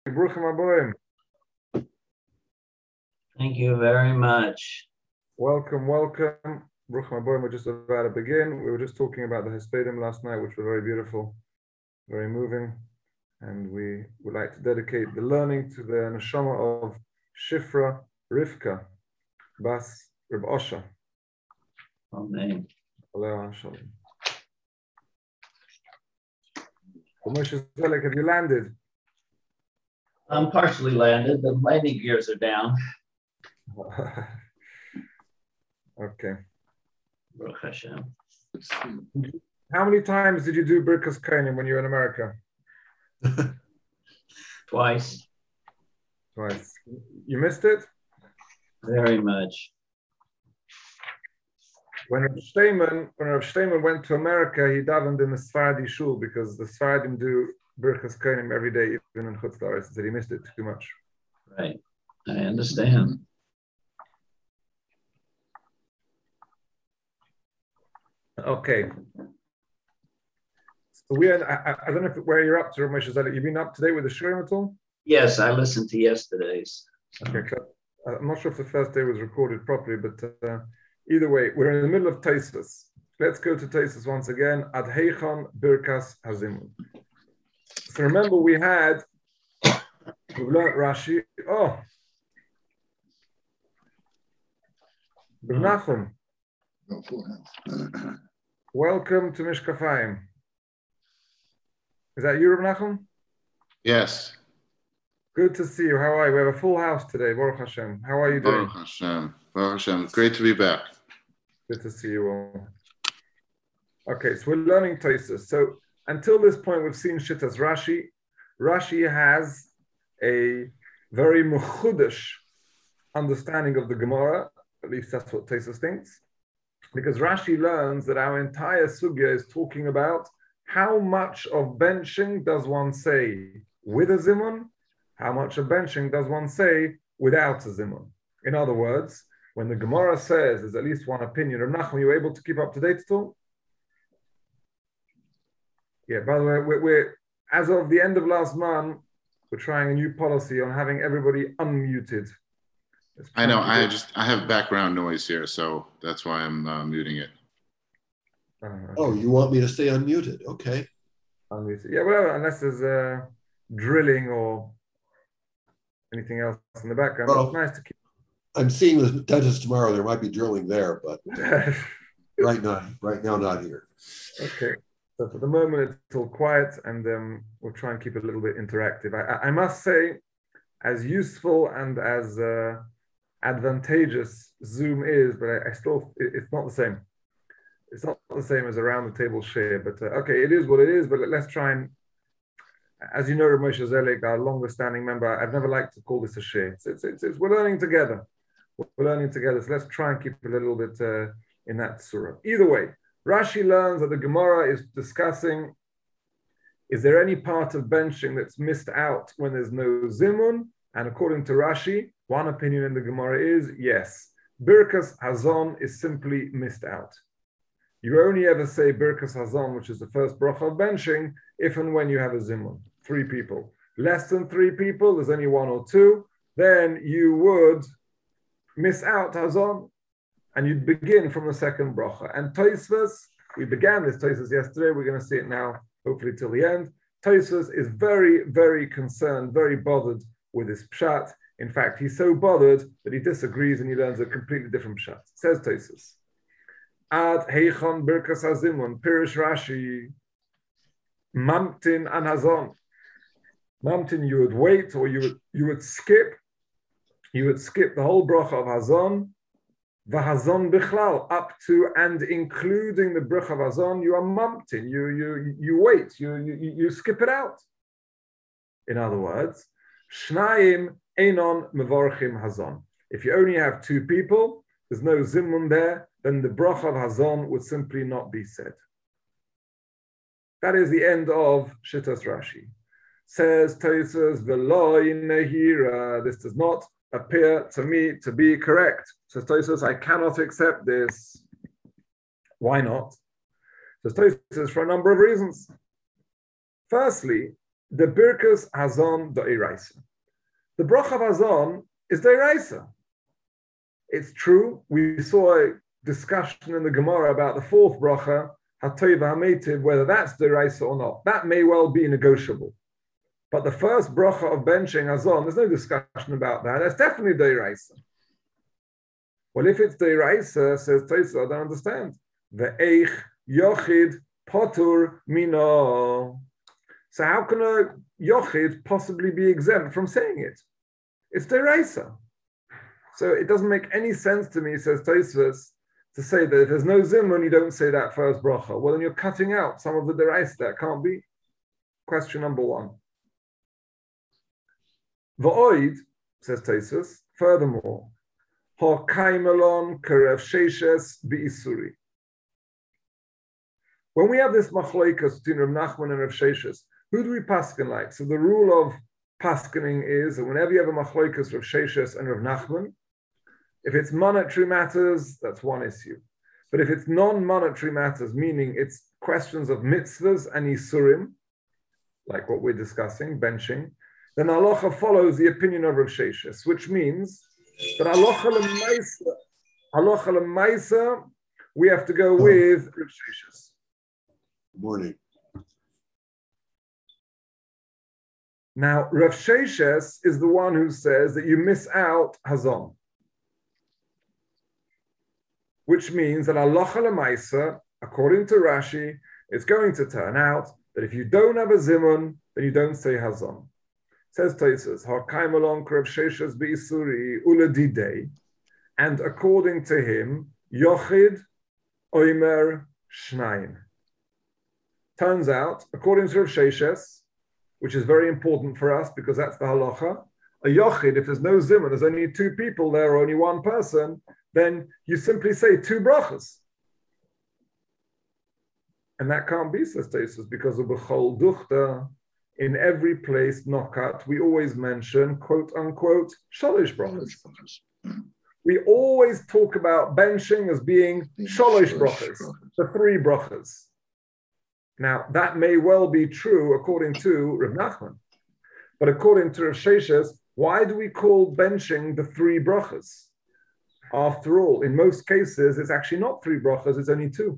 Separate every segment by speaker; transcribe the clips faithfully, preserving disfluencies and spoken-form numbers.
Speaker 1: Bruchim Aboim.
Speaker 2: Thank you very much.
Speaker 1: Welcome, welcome. Bruchim Aboim, we're just about to begin. We were just talking about the Hespedim last night, which were very beautiful, very moving. And we would like to dedicate the learning to the neshama of Shifra Rivka, Bas Reb Osha.
Speaker 2: Amen.
Speaker 1: Moshe Zelek, have you landed?
Speaker 2: I'm partially landed. The landing gears are down.
Speaker 1: Okay.
Speaker 2: Baruch Hashem.
Speaker 1: How many times did you do Birkas Kohanim when you were in America?
Speaker 2: Twice.
Speaker 1: Twice. You missed it?
Speaker 2: Very much.
Speaker 1: When Rav Shteiman, when Rav Shteiman went to America, he davened in the Sephardi shul because the Sephardim do Birkas Kohanim every day, even in Chutz La'aretz. He said he missed it too much.
Speaker 2: Right. I understand.
Speaker 1: Okay. So we are, I, I don't know if, where you're up to, Rav Moshe Zelek. You've been up to date with the Shurim at all?
Speaker 2: Yes, I listened to yesterday's.
Speaker 1: Okay. I'm not sure if the first day was recorded properly, but uh, either way, we're in the middle of Tosfos. Let's go to Tosfos once again. Ad Heichon Birkas Hazimun. So remember, we had, we learned Rashi. Oh, Rav Nachum. Welcome to Mishkafayim. Is that you, Rav Nachum?
Speaker 3: Yes.
Speaker 1: Good to see you. How are you? We have a full house today. Baruch Hashem. How are you doing?
Speaker 3: Baruch Hashem. Baruch Hashem. Great to be back.
Speaker 1: Good to see you all. Okay, so we're learning Tosfos. So until this point, we've seen Shittas Rashi. Rashi has a very mechudesh understanding of the Gemara. At least that's what Tosfos thinks. Because Rashi learns that our entire sugya is talking about how much of benching does one say with a zimun, how much of benching does one say without a zimun. In other words, when the Gemara says there's at least one opinion, Rav Nachum, are you able to keep up to date at all? Yeah, by the way, we're, we're as of the end of last month, we're trying a new policy on having everybody unmuted.
Speaker 3: I know, I just, I have background noise here, so that's why I'm uh, muting it.
Speaker 1: Uh, okay.
Speaker 4: Oh, you want me to stay unmuted? Okay.
Speaker 1: Unmuted. Yeah, well, unless there's uh, drilling or anything else in the background.
Speaker 4: Well,
Speaker 1: it's nice to keep.
Speaker 4: I'm seeing the dentist tomorrow. There might be drilling there, but right now, right now, not here.
Speaker 1: Okay. So for the moment, it's all quiet, and um, we'll try and keep it a little bit interactive. I, I must say, as useful and as uh, advantageous Zoom is, but I, I still, it, it's not the same. It's not the same as a round the table share, but uh, okay, it is what it is, but let's try and, as you know, Rav Moshe Zelek, our longest standing member, I've never liked to call this a share. It's, it's, it's, it's, we're learning together. We're learning together, so let's try and keep it a little bit uh, in that surah. Either way, Rashi learns that the Gemara is discussing, is there any part of benching that's missed out when there's no zimun? And according to Rashi, one opinion in the Gemara is, yes, Birkas Hazon is simply missed out. You only ever say Birkas Hazon, which is the first bracha of benching, if and when you have a zimun, three people. Less than three people, there's only one or two, then you would miss out Hazon, and you'd begin from the second bracha. And Tosfos, we began this Tosfos yesterday, we're going to see it now, hopefully till the end. Tosfos is very, very concerned, very bothered with his pshat. In fact, he's so bothered that he disagrees and he learns a completely different pshat. Says Tosfos, Ad heichon birkas hazimun, Pirish Rashi, mamtin an hazon. Mamtin, you would wait, or you would you would skip, you would skip the whole bracha of hazon, v'hazon bichlal, up to and including the bracha of hazon. You are mamtin. You you you wait. You you you skip it out. In other words, shnayim einon mevorchim hazon. If you only have two people, there's no zimun there, then the bracha of hazon would simply not be said. That is the end of Shittas Rashi. Says Tosfos, v'loi nehira. This does not appear to me to be correct. Says Tosfos, I cannot accept this. Why not? Says Tosfos, for a number of reasons. Firstly, the Birkus Hazon Da'iraisa. The bracha of Hazon is Da'iraisa. It's true, we saw a discussion in the Gemara about the fourth bracha, HaToiv HaMeitiv, whether that's Da'iraisa or not. That may well be negotiable. But the first bracha of benching Hazon, there's no discussion about that. That's definitely Da'iraisa. Well, if it's Da'iraisa, says Tosfos, I don't understand. The Eich Yochid Potur Mino. So how can a Yochid possibly be exempt from saying it? It's Da'iraisa. So it doesn't make any sense to me, says Tosfos, to say that if there's no Zimun, you don't say that first bracha. Well, then you're cutting out some of the Da'iraisa. That can't be. Question number one. V'oid, says Tosfos, furthermore, ha'kaimelon kerev sheishes b'isuri. When we have this machloikas between Rav Nachman and Rav Sheishes, who do we paskin like? So the rule of paskining is that whenever you have a machloikas Rav Sheishes and Rav Nachman, if it's monetary matters, that's one issue. But if it's non-monetary matters, meaning it's questions of mitzvahs and isurim, like what we're discussing, benching, then halacha follows the opinion of Rav Sheishes, which means that halacha l'maisa, halacha l'maisa, we have to go with Rav Sheishes.
Speaker 4: Good morning.
Speaker 1: Now, Rav Sheishes is the one who says that you miss out Hazon, which means that halacha l'maisa, according to Rashi, it's going to turn out that if you don't have a zimun, then you don't say Hazon. Says Tosfos, ha'kaimelon Rav Sheishes b'isuri uladidei, and according to him, Yochid Oimer Shnaim. Turns out, according to Rav Sheishes, which is very important for us because that's the halacha, a Yochid, if there's no zimun, there's only two people there or only one person, then you simply say two brachas. And that can't be, says Tosfos, because of B'chol Duchta, in every place, Nokat, we always mention, quote unquote, Sholosh brachas. We always talk about benching as being Sholosh brachas, the three brachas. Now, that may well be true according to Rav Nachman. But according to Rav Sheishes, why do we call benching the three brachas? After all, in most cases, it's actually not three brachas, it's only two.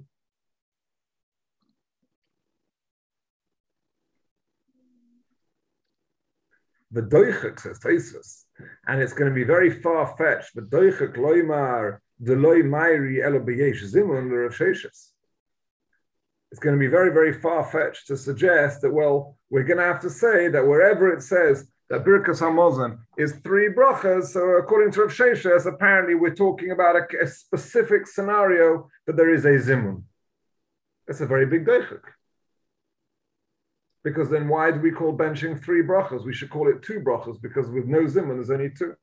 Speaker 1: The doichek, says Tosfos, and it's going to be very far-fetched. The doichek loymar deloi mairi elo b'yesh zimun l'Rav Sheishes. It's going to be very, very far-fetched to suggest that, well, we're going to have to say that wherever it says that Birkas HaMazon is three brachas, so according to Rav Sheishes, apparently we're talking about a, a specific scenario that there is a zimun. That's a very big doichek. Because then why do we call benching three brachas? We should call it two brachas, because with no zimun, there's only two.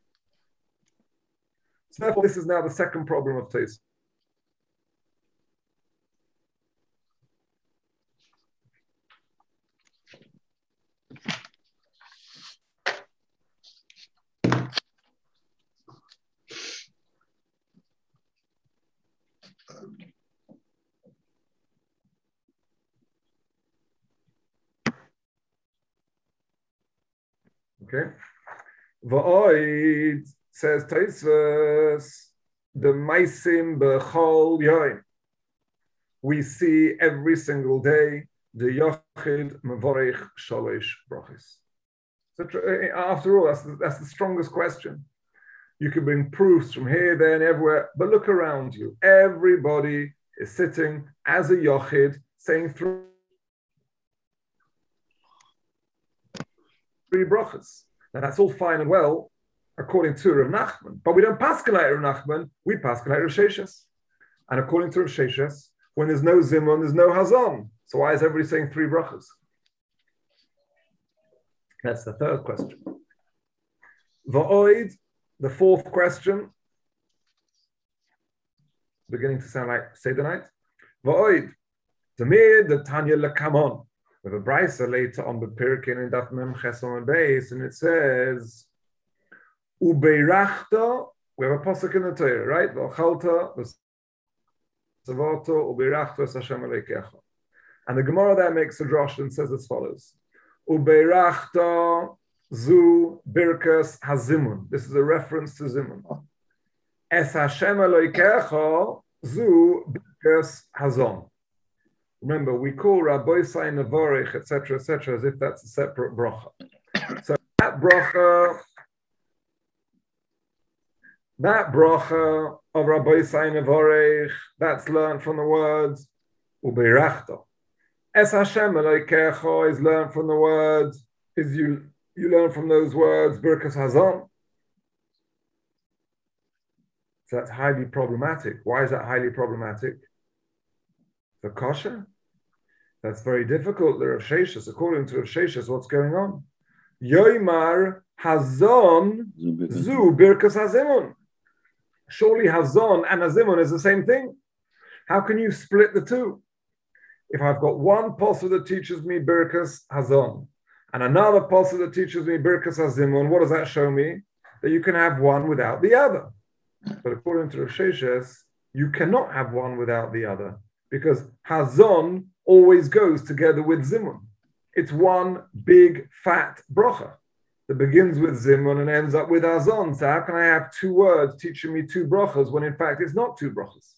Speaker 1: So therefore, this is now the second problem of Tosfos. Okay. V'oid, says Tosfos, the maisim b'chol yoim. We see every single day the yochid mevorich sholosh brachos. So after all, that's the, that's the strongest question. You can bring proofs from here, there, and everywhere, but look around you. Everybody is sitting as a yochid, saying three. Three brachas. Now that's all fine and well, according to Rav Nachman. But we don't paskin like Rav Nachman, we paskin like Rav Sheishes. And according to Rav Sheishes, when there's no zimun, there's no hazon. So why is everybody saying three brachas? That's the third question. Va'oid, the fourth question, beginning to sound like Seder night. Va'oid, Tamir the Tanya lekamon. With a brisa later on the Pirkin in Daf Mem Chesom and Beis, and it says, Ubeirachta, we have a pasuk in the Torah, right? V'achalta, v'savato, ubeirachta es Hashem Elokecha. And the Gemara there makes a drosh and says as follows, Ubeirachta zu birkas hazimun. This is a reference to zimun. Es Hashem Elokecha zu birkas hazon. Remember, we call Rabbi Sai Nevorech, et cetera, et cetera, as if that's a separate bracha. So that bracha, that bracha of Rabbi Sai Nevorech, that's learned from the words Ubeirachta. Es Hashem Elokecha is learned from the words, is you you learn from those words Birkas Hazon. So that's highly problematic. Why is that highly problematic? The kosher? That's very difficult. The Rav Sheshis, according to Rav Sheshis, what's going on? Yoimar Hazon Zu Birkas Hazimun. Surely Hazon and Hazimun is the same thing. How can you split the two? If I've got one posel that teaches me Birkas Hazon and another posel that teaches me Birkas Hazimun, what does that show me? That you can have one without the other. But according to Rav Sheshis, you cannot have one without the other because Hazon always goes together with Zimun. It's one big fat bracha that begins with Zimun and ends up with Hazon. So how can I have two words teaching me two brachas when in fact it's not two brachas?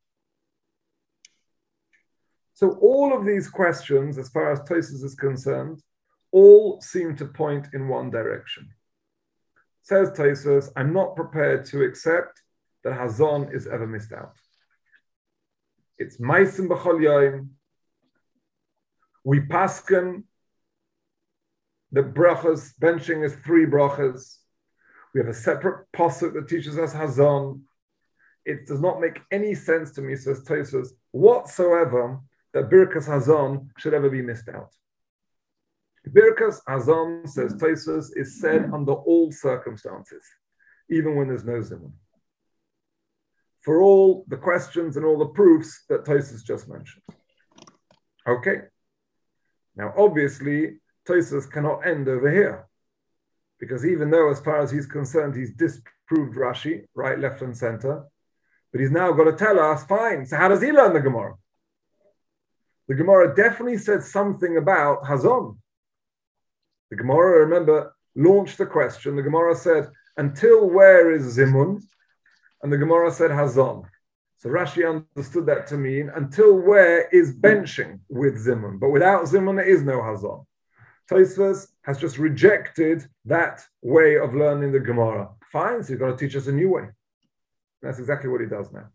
Speaker 1: So all of these questions, as far as Tosfos is concerned, all seem to point in one direction. Says Tosfos, I'm not prepared to accept that Hazon is ever missed out. It's Maisim B'chol Yom. We pasken the brachas, benching is three brachas. We have a separate pasuk that teaches us Hazon. It does not make any sense to me, says Tosfos, whatsoever, that Birkas Hazon should ever be missed out. Birkas Hazon, says Tosfos, is said under all circumstances, even when there's no zimun. For all the questions and all the proofs that Tosfos just mentioned. Okay. Now, obviously, Tosfos cannot end over here, because even though, as far as he's concerned, he's disproved Rashi, right, left, and center, but he's now got to tell us, fine, so how does he learn the Gemara? The Gemara definitely said something about Hazon. The Gemara, remember, launched the question. The Gemara said, until where is Zimun? And the Gemara said Hazon. So Rashi understood that to mean, until where is benching with Zimun? But without Zimun, there is no Hazon. Tosfos has just rejected that way of learning the Gemara. Fine, so you've got to teach us a new way. That's exactly what he does now.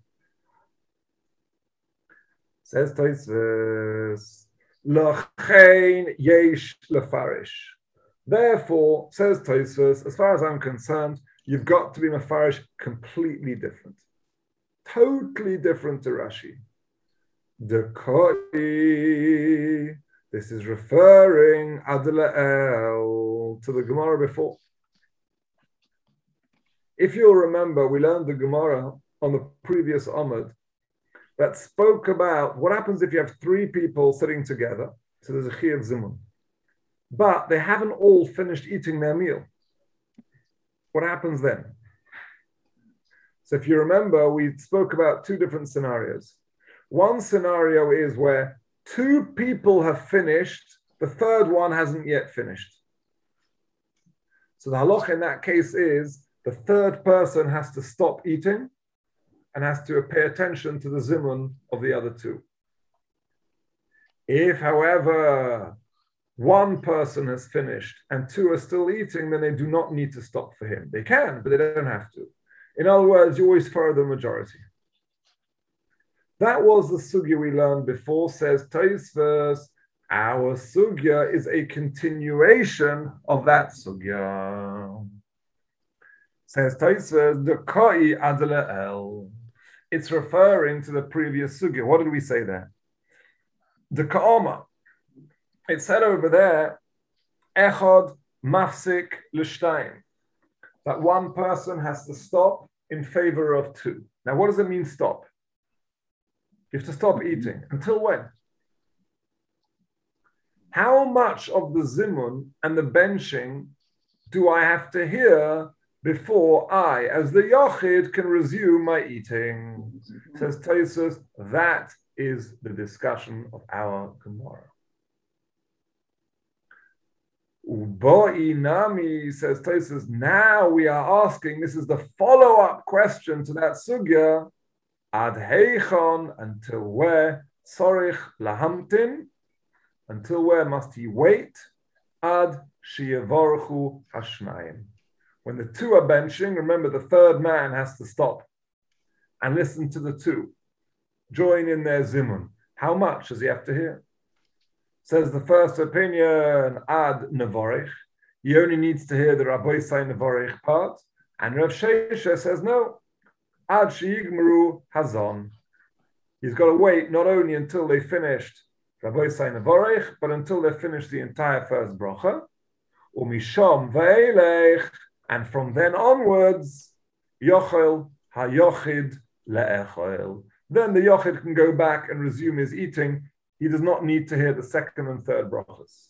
Speaker 1: Says Tosfos, L'chein yesh lefarish. Therefore, says Tosfos, as far as I'm concerned, you've got to be mefarish completely different. Totally different to Rashi. Dekoi. This is referring Adla'el to the Gemara before. If you'll remember, we learned the Gemara on the previous Amud that spoke about what happens if you have three people sitting together. So there's a Chiyuv Zimun. But they haven't all finished eating their meal. What happens then? So if you remember, we spoke about two different scenarios. One scenario is where two people have finished, the third one hasn't yet finished. So the halacha in that case is the third person has to stop eating and has to pay attention to the zimun of the other two. If, however, one person has finished and two are still eating, then they do not need to stop for him. They can, but they don't have to. In other words, you always follow the majority. That was the sugya we learned before, says Tosfos. Our sugya is a continuation of that sugya. Says Tosfos, Dekoi Adla'el. It's referring to the previous sugya. What did we say there? The Ka'oma. It said over there, Echad Mafsik L'shtayim. That one person has to stop in favor of two. Now, what does it mean stop? You have to stop eating. Until when? How much of the zimun and the benching do I have to hear before I, as the Yochid, can resume my eating? Says Tosfos, that is the discussion of our Gemara. Ubo'i nami, says Tosfos, now we are asking, this is the follow-up question to that sugya, ad heichon, until where, sorich lahamtin, until where must he wait, ad shiyavorchu hashnayim. When the two are benching, remember the third man has to stop and listen to the two. Join in their zimun. How much does he have to hear? Says the first opinion, ad nevorich. He only needs to hear the Rabbi Say nevorich part. And Rav Shesha says no. Ad sheyigmaru hazon. He's got to wait not only until they finished Rabbi Say nevorich, but until they finished the entire first bracha. Umisham ve'elech. And from then onwards, yochel hayochid le'echel. Then the yochid can go back and resume his eating. He does not need to hear the second and third brachas.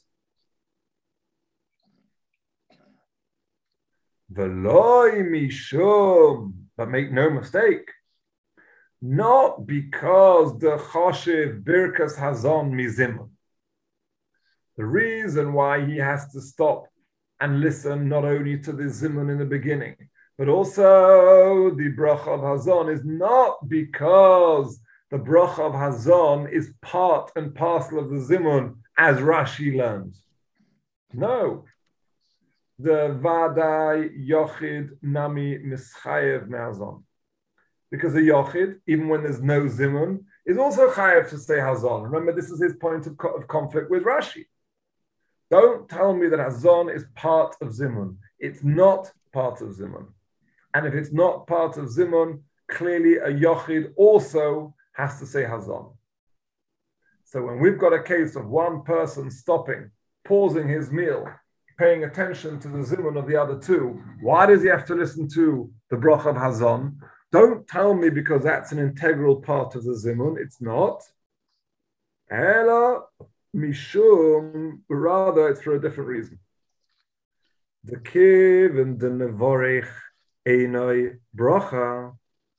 Speaker 1: V'loi mishum, but make no mistake, not because the choshev birkas hazon mizimon. The reason why he has to stop and listen not only to the zimun in the beginning, but also the bracha of hazon is not because the bracha of hazon is part and parcel of the zimun, as Rashi learns. No. The vadai yochid nami mischayev me'hazon. Because the yochid, even when there's no zimun, is also chayev to say hazon. Remember, this is his point of, co- of conflict with Rashi. Don't tell me that hazon is part of zimun. It's not part of zimun. And if it's not part of zimun, clearly a yochid also has to say hazon. So when we've got a case of one person stopping, pausing his meal, paying attention to the zimun of the other two, why does he have to listen to the bracha of hazon? Don't tell me because that's an integral part of the zimun. It's not. Ela mishum, rather it's for a different reason. The kiv and the nevorich einoi bracha.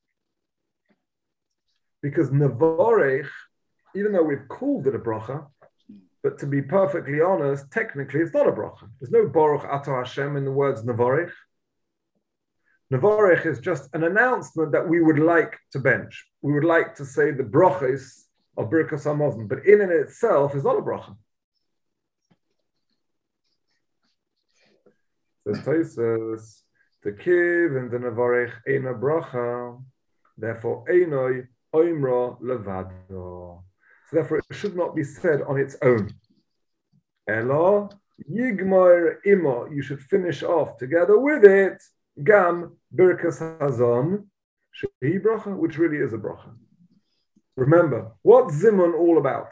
Speaker 1: Because nevorich, even though we've called it a bracha, but to be perfectly honest, technically it's not a bracha. There's no Baruch Ato Hashem in the words nevorich. Nevorich is just an announcement that we would like to bench. We would like to say the brachas of Birkas Hamazon, but in and itself is not a bracha. Says Tosfos, the kiv and the nevorich ein a bracha, therefore einoi oimra levado. So therefore it should not be said on its own. Elo yigmar imo, you should finish off together with it gam birkas hazon shehi bracha, which really is a bracha. Remember, what's zimun all about?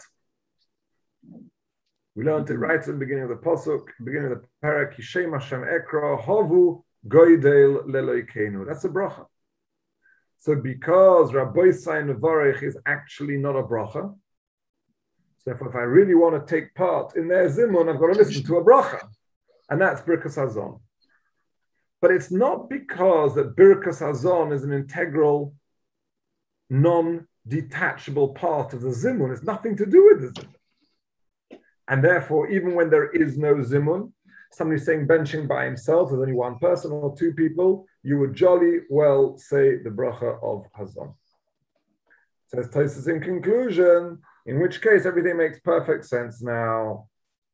Speaker 1: We learned it right at the beginning of the pasuk, beginning of the parak. Yishem Hashem ekra havu goydel leloikeinu. That's a bracha. So because Rabbi Say nevorich is actually not a bracha, so therefore if I really want to take part in their zimun, I've got to listen to a bracha, and that's birkas hazon. But it's not because that birkas hazon is an integral, non-detachable part of the zimun. It's nothing to do with the zimun. And therefore, even when there is no zimun, somebody's saying benching by himself, there's only one person or two people, you would jolly well say the bracha of hazon. Says Tosfos in conclusion, in which case everything makes perfect sense now.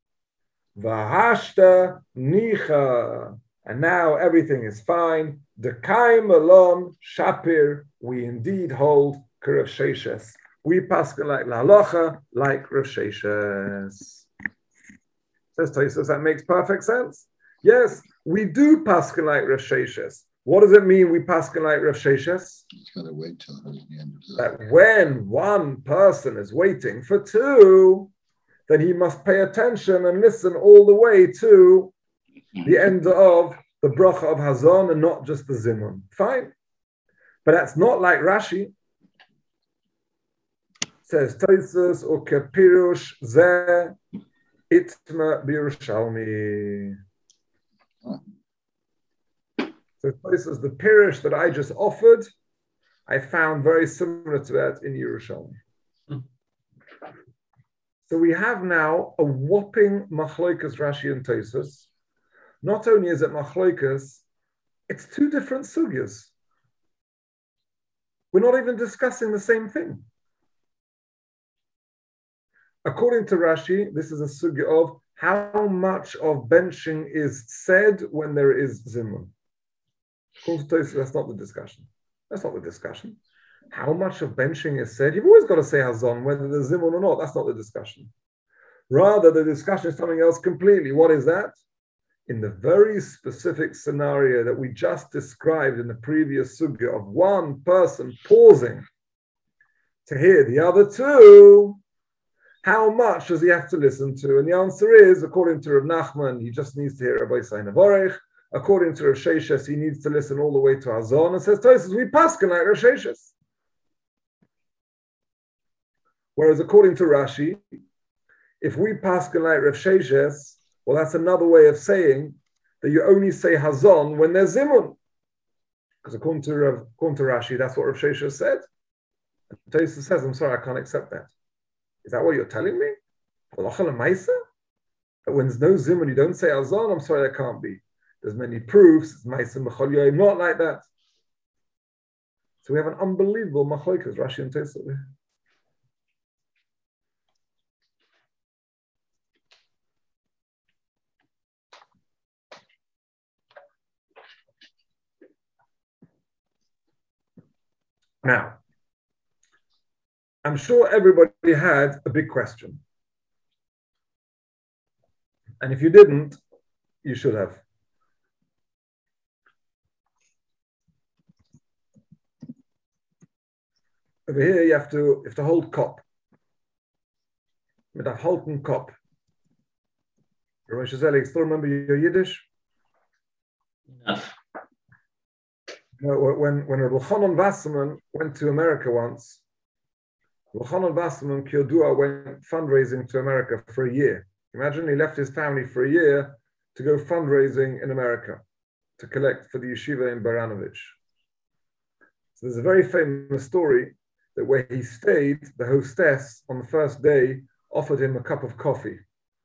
Speaker 1: Vahashta nicha. And now everything is fine. The kaim alon shapir, we indeed hold Rav Sheshes. We paskin like la halacha, like Rav Sheshes. Says Tosfos, that makes perfect sense. Yes, we do paskin like Rav Sheshes. What does it mean we paskin like Rav Sheshes?
Speaker 4: It's got to wait till the end of the
Speaker 1: That when one person is waiting for two, then he must pay attention and listen all the way to the end of the bracha of hazon and not just the zimun. Fine. But that's not like Rashi. Says Tosfos, or kepirush zeh itma b'Yerushalmi. So Tosfos, the pirush that I just offered, I found very similar to that in Yerushalmi. So we have now a whopping machloikas Rashi and Tosfos. Not only is it machloikas, it's two different sugyas. We're not even discussing the same thing. According to Rashi, this is a sugya of how much of benching is said when there is zimun. According to Tosfos, that's not the discussion. That's not the discussion. How much of benching is said? You've always got to say hazon, whether there's zimun or not. That's not the discussion. Rather, the discussion is something else completely. What is that? In the very specific scenario that we just described in the previous sugya of one person pausing to hear the other two, how much does he have to listen to? And the answer is, according to Rav Nachman, he just needs to hear Rabbi Sayin Avorech. According to Rav Sheshes, he needs to listen all the way to Hazon. And says, Tosfos, we paskin like Rav Sheshes. Whereas according to Rashi, if we paskin like Rav Sheshes, well, that's another way of saying that you only say Hazon when there's zimun. Because according to, Rav, according to Rashi, that's what Rav Sheshes said. And Tosfos says, I'm sorry, I can't accept that. Is that what you're telling me? That when there's no zimun, you don't say Hazon? I'm sorry, that can't be. There's many proofs. It's Maisa B'chol Yoyim, not like that. So we have an unbelievable machlokas, Rashi and Tosfos. Now, I'm sure everybody had a big question. And if you didn't, you should have. Over here, you have to, you have to hold kop. With a halten kop. Rabbi Shazeli, still remember your Yiddish?
Speaker 2: Enough.
Speaker 1: No, when when Rabbi Chanan Wasserman went to America once, Rabbi Chanan Wasserman Kiyodua went fundraising to America for a year. Imagine he left his family for a year to go fundraising in America to collect for the yeshiva in Baranovich. So there's a very famous story that where he stayed, the hostess on the first day offered him a cup of coffee.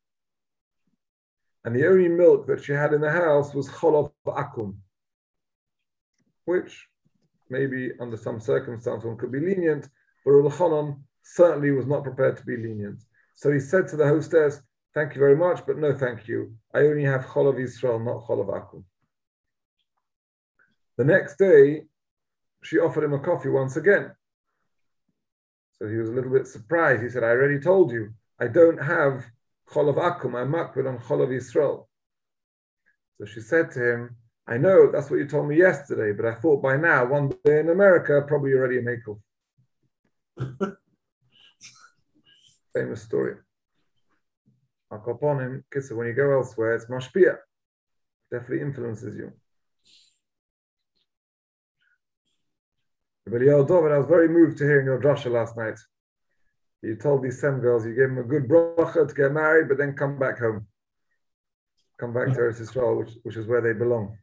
Speaker 1: And the only milk that she had in the house was cholov akum, which maybe under some circumstance one could be lenient, but Rabbi Chanan certainly was not prepared to be lenient. So he said to the hostess, thank you very much, but no thank you. I only have cholov Yisrael, not cholov akum. The next day, she offered him a coffee once again. So he was a little bit surprised. He said, I already told you, I don't have cholov akum, I'm makbid on cholov Yisrael. So she said to him, I know that's what you told me yesterday, but I thought by now, one day in America, probably already a makel. Famous story. Akoponim, Kitsa, when you go elsewhere, it's mashpia. Definitely influences you. But David, I was very moved to hearing your drasha last night. You told these Sem girls you gave them a good bracha to get married, but then come back home. Come back to Eretz Yisrael, which, which is where they belong.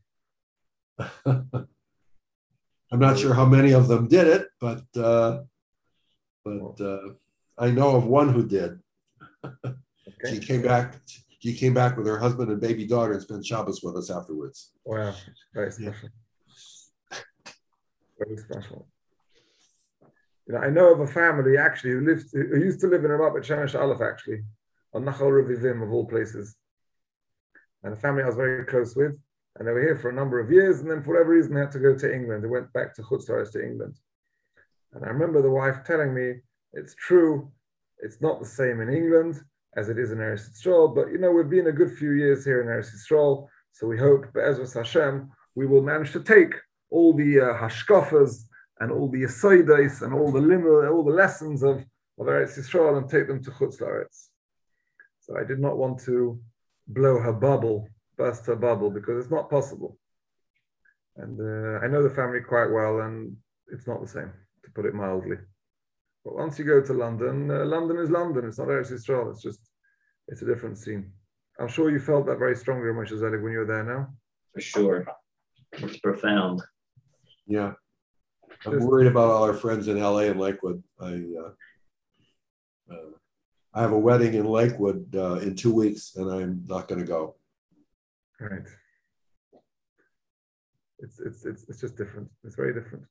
Speaker 4: I'm not sure how many of them did it, but uh, but uh, I know of one who did. Okay. She came back. She came back with her husband and baby daughter and spent Shabbos with us afterwards.
Speaker 1: Wow, very special. Yeah. Very special. You know, I know of a family actually who lived, who used to live in Ramat Shemesh Aleph actually, on Nachal Revivim of all places, and a family I was very close with. And they were here for a number of years, and then for whatever reason, they had to go to England. They went back to Chutz La'aretz to England. And I remember the wife telling me, it's true, it's not the same in England as it is in Eretz Yisrael, but you know, we've been a good few years here in Eretz Yisrael, so we hope, Be'ezras Hashem, we will manage to take all the uh, hashkafas and all the yesodais and all the limud, all the lessons of, of Eretz Yisrael and take them to Chutz La'aretz. So I did not want to blow her bubble, burst her bubble, because it's not possible. And uh, I know the family quite well, and it's not the same, to put it mildly. But once you go to London, uh, London is London. It's not Eretz Yisrael. It's just, it's a different scene. I'm sure you felt that very strongly, Moshe Zelig, when you were there now.
Speaker 2: For sure. It's profound.
Speaker 4: Yeah. I'm just worried about all our friends in L A and Lakewood. I, uh, uh, I have a wedding in Lakewood uh, in two weeks, and I'm not going to go.
Speaker 1: Right. It's it's it's it's just different. It's very different.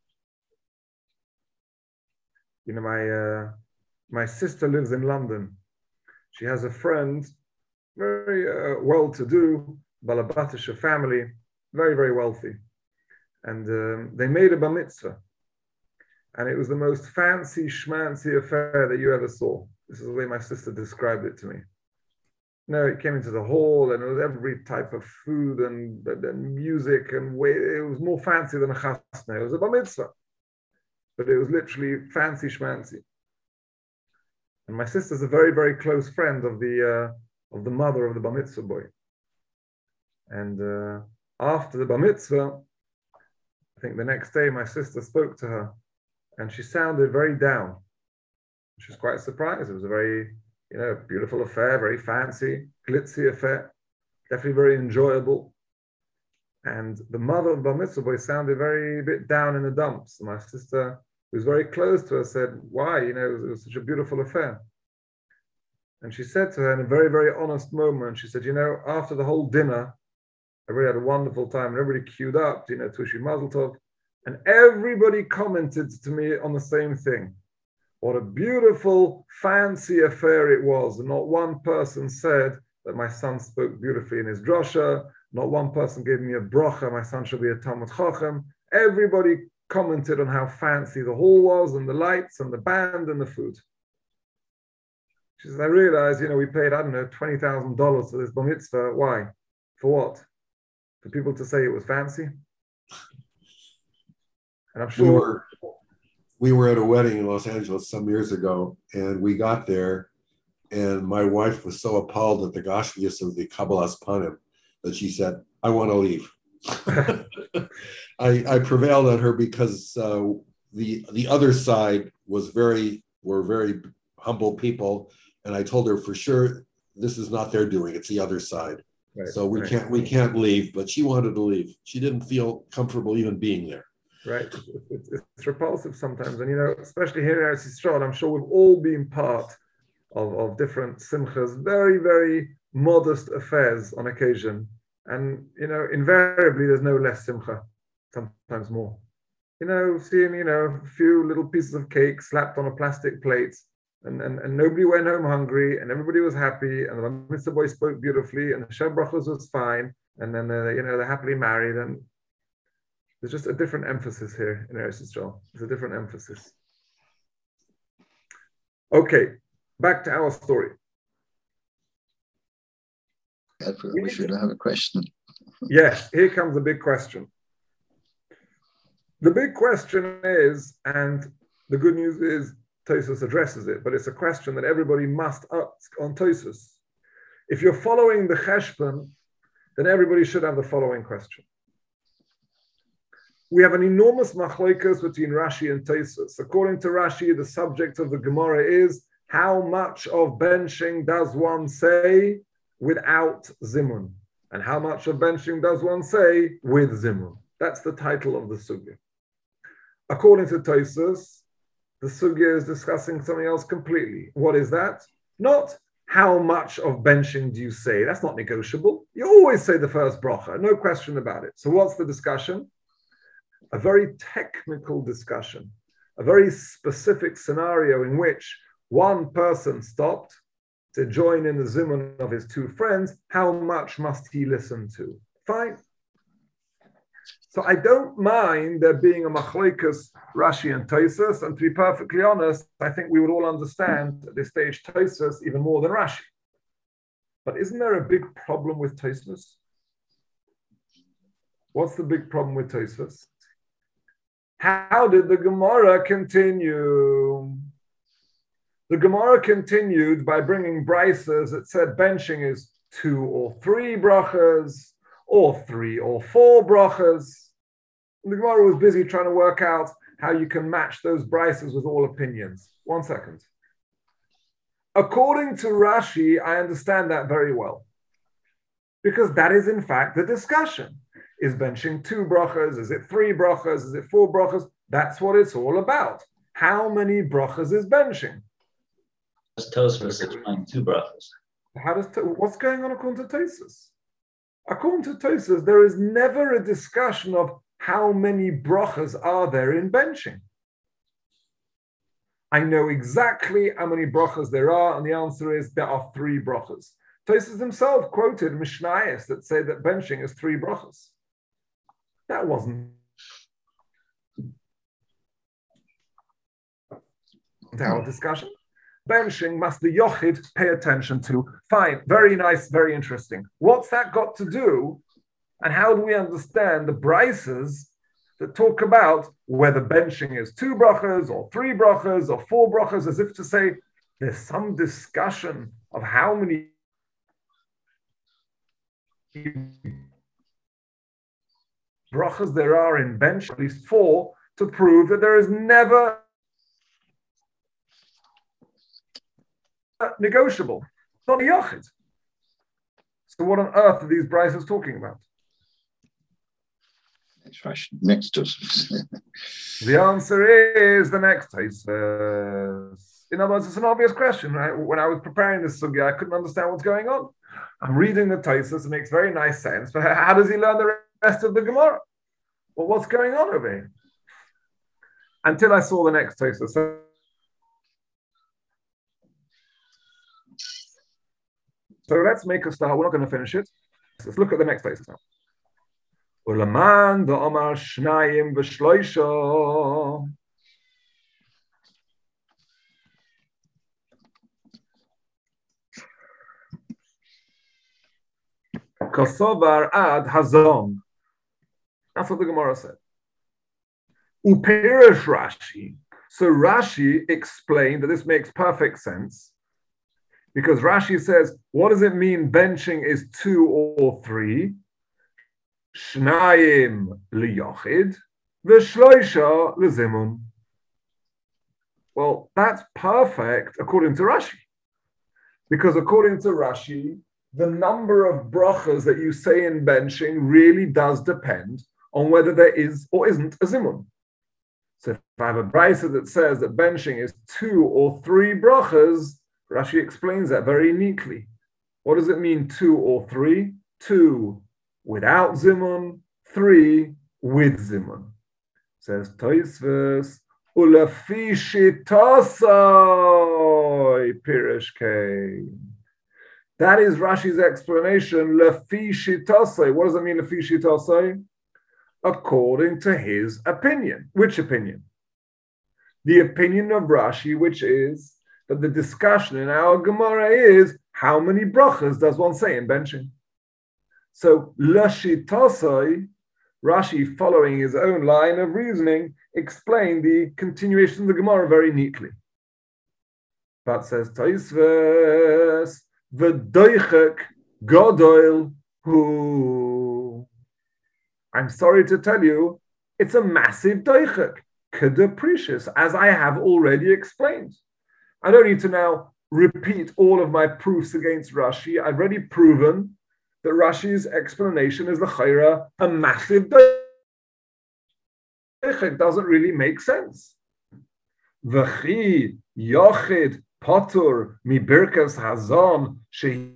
Speaker 1: You know, my uh, my sister lives in London. She has a friend, very uh, well-to-do, Balabatisha family, very very wealthy, and um, they made a bar mitzvah, and it was the most fancy schmancy affair that you ever saw. This is the way my sister described it to me. No, it came into the hall, and it was every type of food and, and, and music, and way, it was more fancy than a chasna. It was a bar mitzvah, but it was literally fancy schmancy. And my sister's a very, very close friend of the uh, of the mother of the bar mitzvah boy. And uh, after the bar mitzvah, I think the next day, my sister spoke to her, and she sounded very down. She was quite surprised. It was a very, you know, beautiful affair, very fancy, glitzy affair, definitely very enjoyable. And the mother of the bar mitzvah boy sounded very bit down in the dumps. My sister, who was very close to her, said, "Why? You know, it was, it was such a beautiful affair." And she said to her in a very, very honest moment, she said, "You know, after the whole dinner, I really had a wonderful time, and everybody queued up, you know, to wish you mazel tov, and everybody commented to me on the same thing. What a beautiful, fancy affair it was. And not one person said that my son spoke beautifully in his drasha. Not one person gave me a bracha, my son should be a Talmud Chacham. Everybody commented on how fancy the hall was, and the lights, and the band, and the food." She says, "I realized, you know, we paid, I don't know, twenty thousand dollars for this bar mitzvah. Why? For what? For people to say it was fancy?" And I'm sure...
Speaker 4: We were, we were at a wedding in Los Angeles some years ago, and we got there, and my wife was so appalled at the gashmius of the Kabbalas Panim that she said, "I want to leave." I, I prevailed on her because uh, the the other side was very were very humble people, and I told her for sure this is not their doing; it's the other side. Right, so we right. can't we can't leave. But she wanted to leave. She didn't feel comfortable even being there.
Speaker 1: Right, it's, it's, it's repulsive sometimes, and you know, especially here in Eretz Yisrael, I'm sure we've all been part of, of different simchas, very very modest affairs on occasion, and you know, invariably there's no less simcha, sometimes more. You know, seeing you know a few little pieces of cake slapped on a plastic plate, and and, and nobody went home hungry, and everybody was happy, and the mitzvah boy spoke beautifully, and the Shem Brachos was fine, and then uh, you know they're happily married, and there's just a different emphasis here in Eretz Yisrael. There's a different emphasis. Okay, back to our story.
Speaker 5: We should have a question.
Speaker 1: Yes, here comes the big question. The big question is, and the good news is Tosfos addresses it, but it's a question that everybody must ask on Tosfos. If you're following the Cheshbon, then everybody should have the following question. We have an enormous machlokes between Rashi and Tosfos. According to Rashi, the subject of the Gemara is how much of benching does one say without zimun, and how much of benching does one say with zimun. That's the title of the sugya. According to Tosfos, the sugya is discussing something else completely. What is that? Not how much of benching do you say. That's not negotiable. You always say the first bracha, no question about it. So what's the discussion? A very technical discussion, a very specific scenario in which one person stopped to join in the zimun of his two friends. How much must he listen to? Fine. So I don't mind there being a machlokes Rashi and Tosfos, and to be perfectly honest, I think we would all understand at this stage Tosfos even more than Rashi. But isn't there a big problem with Tosfos? What's the big problem with Tosfos? How did the Gemara continue? The Gemara continued by bringing brises that said benching is two or three brachas, or three or four brachas. And the Gemara was busy trying to work out how you can match those brises with all opinions. One second. According to Rashi, I understand that very well, because that is in fact the discussion. Is benching two brachas? Is it three brachas? Is it four brachas? That's what it's all about. How many brachas is benching?
Speaker 2: Tosfos explain two brachas.
Speaker 1: How does what's going on according to Tosfos? According to Tosfos, there is never a discussion of how many brachas are there in benching. I know exactly how many brachas there are, and the answer is there are three brachas. Tosfos himself quoted Mishnayos that say that benching is three brachas. That wasn't our discussion. Benching must the yochid pay attention to. Fine, very nice, very interesting. What's that got to do, and how do we understand the brises that talk about whether benching is two brachas or three brachas or four brachas, as if to say there's some discussion of how many brachas there are in bench, at least four, to prove that there is never negotiable. It's not a yachid. So what on earth are these brises talking about?
Speaker 5: Next to
Speaker 1: The answer is the next Tosfos. In other words, it's an obvious question, right? When I was preparing this sugya, I couldn't understand what's going on. I'm reading the Tosfos, it makes very nice sense, but how does he learn the rest of the Gemara? Well, what's going on over here? Until I saw the next Tosfos. So, so let's make a start. We're not going to finish it. Let's look at the next Tosfos now. Ulaman the Omar Shnayim v'Shloisha. Kosovar ad Hazon. That's what the Gemara said. Upirish Rashi. So Rashi explained that this makes perfect sense because Rashi says, what does it mean benching is two or three? Shnayim liyochid, v'shloisha lezimun. Well, that's perfect according to Rashi. Because according to Rashi, the number of brachas that you say in benching really does depend on whether there is or isn't a zimun. So if I have a brisa that says that benching is two or three brachas, Rashi explains that very neatly. What does it mean, two or three? Two without zimun, three with zimun. Says Tosfos, ulafi shitasai pirishkei. That is Rashi's explanation. Lafi shitasai. What does it mean, lafi shitasai? According to his opinion. Which opinion? The opinion of Rashi, which is that the discussion in our Gemara is how many brachas does one say in benching? So, Lashitasai, Rashi, following his own line of reasoning, explained the continuation of the Gemara very neatly. But says Tosfos, V'doichek Godoil Hu. I'm sorry to tell you, it's a massive doichek, kedeprecious, as I have already explained. I don't need to now repeat all of my proofs against Rashi. I've already proven that Rashi's explanation is l'chayra a massive doichek. Doesn't really make sense. V'chi yochid potur mi birkas hazon shehi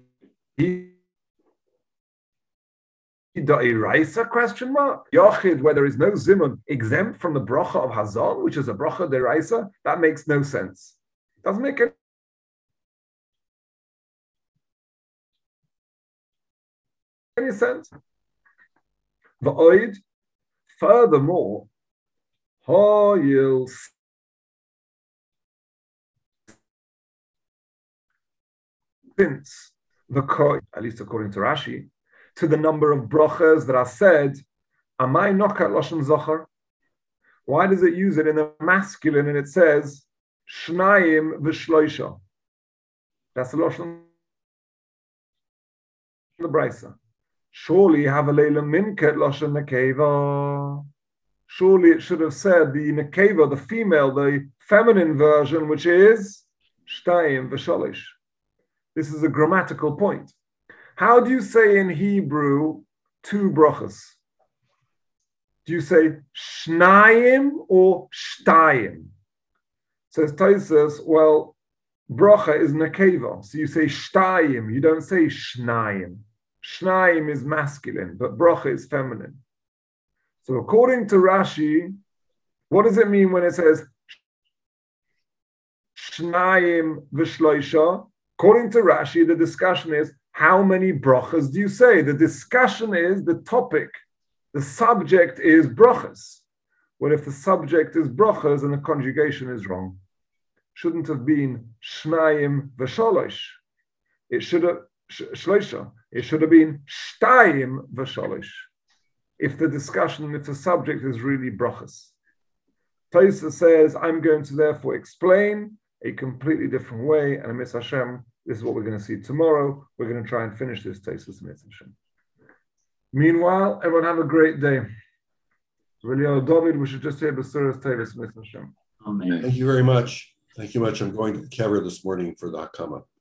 Speaker 1: da'iraisa question mark. Yochid, where there is no zimun, exempt from the bracha of hazon, which is a bracha da'iraisa, that makes no sense. Doesn't make any any sense. V'oid, furthermore, hoyil since the koi, at least according to Rashi, to the number of brachas that are said, amai nokat lashon zochar. Why does it use it in the masculine and it says shnayim v'shloisha? That's the lashon the brisa. Surely have a leila minket lashon nekeva. Surely it should have said the nekeva, the female, the feminine version, which is shtayim v'sholish. This is a grammatical point. How do you say in Hebrew two brachas? Do you say shnayim or shtayim? Says Tosfos, well, Brocha is nekeva. So you say shtayim, you don't say shnayim. Shnayim is masculine, but brocha is feminine. So according to Rashi, what does it mean when it says shnayim v'shloisha? According to Rashi, the discussion is, how many brochas do you say? The discussion is the topic. The subject is brochas. Well, if the subject is brochas and the conjugation is wrong, shouldn't have been shnayim v'sholosh. It should have shloisha. It should have been shtayim v'sholosh. If the discussion, if the subject is really brochas. Tosafos says, I'm going to therefore explain a completely different way, and Mitzvah Hashem, this is what we're going to see tomorrow. We're going to try and finish this Tosafos Mitzvah Hashem. Meanwhile, everyone have a great day. Really, David, we should just say B'suras Tevis Mitzvah Hashem.
Speaker 2: Amen.
Speaker 4: Thank you very much. Thank you much. I'm going to the Kever this morning for the Hakama.